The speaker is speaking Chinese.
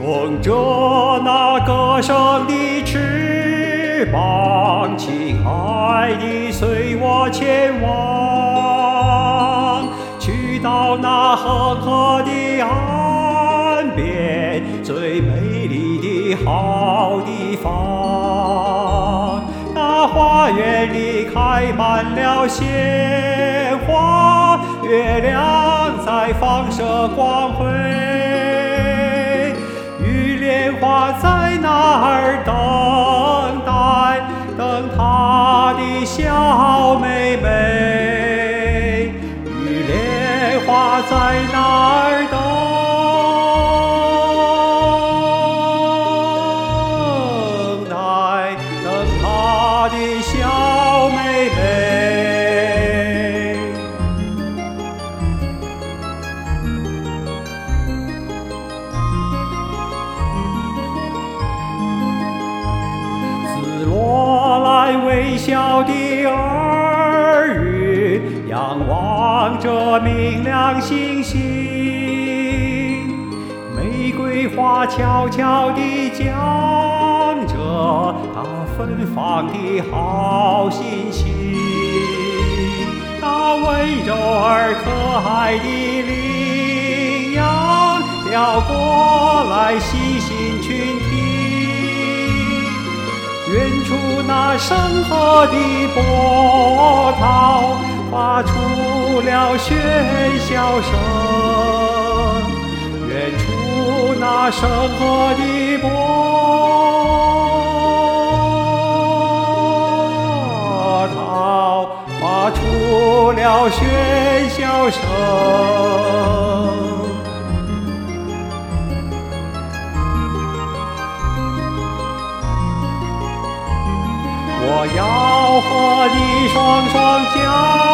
乘着那歌声的翅膀，亲爱的，随我前往，去到那恒河的岸边，最美丽的好地方。那花园里开满了鲜花，月亮在放射光辉。莲花在那儿等待，等她的小妹妹。玉莲花在那儿等待，等她的小妹妹。落来微笑的儿女，仰望着明亮星星，玫瑰花悄悄地讲着它芬芳的好心情。那温柔而可爱的羚羊飘过来，细心倾听。远处那深河的波涛发出了喧嚣声，远处那深河的波涛发出了喧嚣声。我要和你双双交